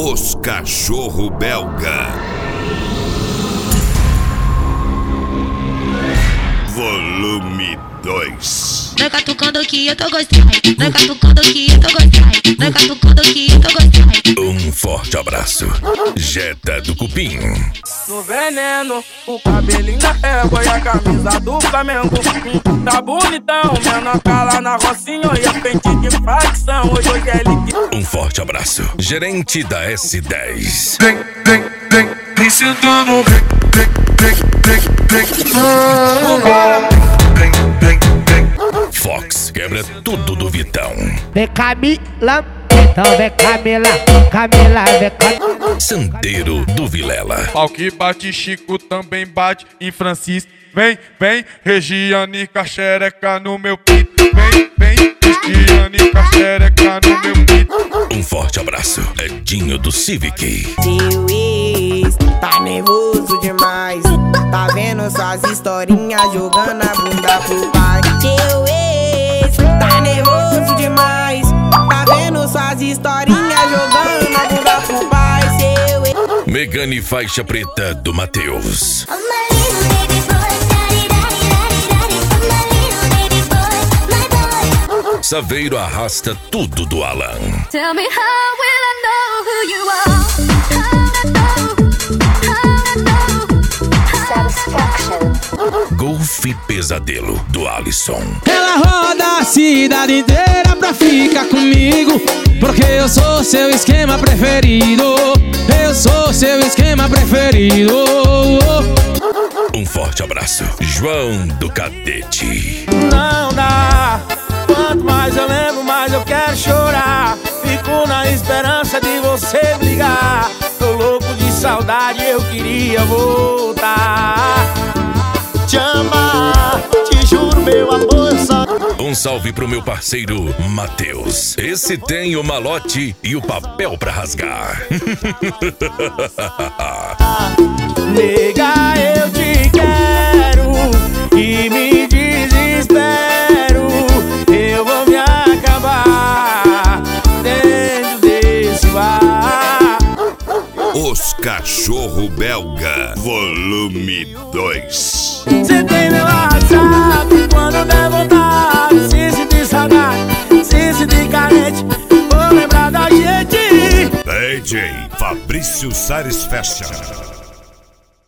Os cachorro belga. Volume 2. Vai catucando que eu tô gostando. Vai catucando que eu tô gostando. Vai catucando que eu tô gostando. Um forte abraço. Jetta do Cupim. No veneno, o cabelinho da égua e a camisa do Flamengo. Tá bonitão, menor cala na rocinha e a pente de facção. Hoje é ligue. Um forte abraço. Gerente da S10. Vem sentando, Fox quebra tudo do Vitão. Vem Camila, então vem Camila, Camila, vem Camila. Sandeiro do Vilela. Pau que bate Chico também bate em Francisco. Vem, vem, Regiane caxereca no meu pito. Vem, vem, Cristiane caxereca no meu pito. Um forte abraço. Edinho do Civic. Seu ex tá nervoso demais. Tá vendo suas historinhas jogando a bunda pro pai. Seu ex tá nervoso demais. Tá vendo suas historinhas jogando a bunda pro pai. Seu ex. Megane faixa preta do Matheus. Saveiro arrasta tudo do Alan. Tell me how will I know who you are? Golfe Pesadelo do Alisson. Ela roda a cidade inteira pra ficar comigo, porque eu sou seu esquema preferido. Eu sou seu esquema preferido. Um forte abraço. João do Cadete. Não dá. Quanto mais eu lembro, mais eu quero chorar. Fico na esperança de você brigar. Tô louco de saudade, eu queria voltar. Te amar, te juro, meu amor, só. Um salve pro meu parceiro Matheus. Esse tem o malote e o papel pra rasgar. Nega, eu te quero e me desespero. Eu vou me acabar dentro desse bar. Os cachorro belga. Volume 2. Cê tem meu WhatsApp quando der vontade. Se sentir saudade, se sentir carente, vou lembrar da gente. DJ Fabrício Sares Fashion.